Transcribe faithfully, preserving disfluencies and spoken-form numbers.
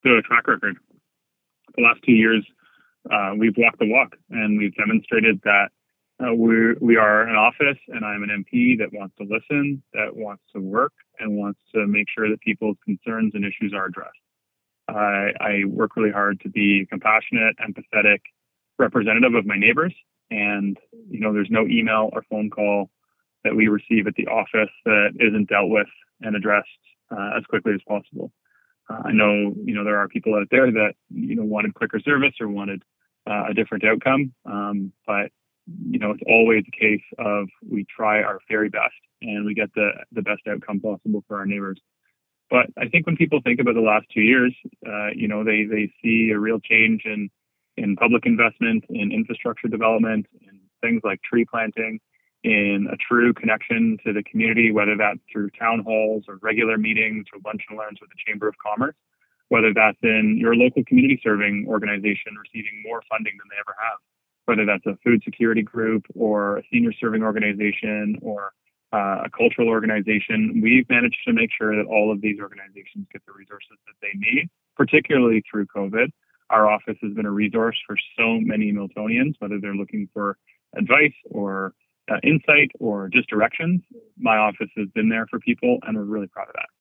The track record. The last two years, uh, we've walked the walk, and we've demonstrated that uh, we we are an office, and I'm an M P that wants to listen, that wants to work, and wants to make sure that people's concerns and issues are addressed. I, I work really hard to be compassionate, empathetic representative of my neighbors, and you know, there's no email or phone call that we receive at the office that isn't dealt with and addressed uh, as quickly as possible. Uh, I know, you know, there are people out there that, you know, wanted quicker service or wanted uh, a different outcome. Um, but, you know, it's always a case of we try our very best and we get the, the best outcome possible for our neighbors. But I think when people think about the last two years, uh, you know, they, they see a real change in, in public investment, in infrastructure development, in things like tree planting, in a true connection to the community, whether that's through town halls or regular meetings or lunch and learns with the Chamber of Commerce, whether that's in your local community serving organization receiving more funding than they ever have, whether that's a food security group or a senior serving organization or uh, a cultural organization. We've managed to make sure that all of these organizations get the resources that they need, particularly through COVID. Our office has been a resource for so many Miltonians, whether they're looking for advice or uh, insight or just directions. My office has been there for people, and we're really proud of that.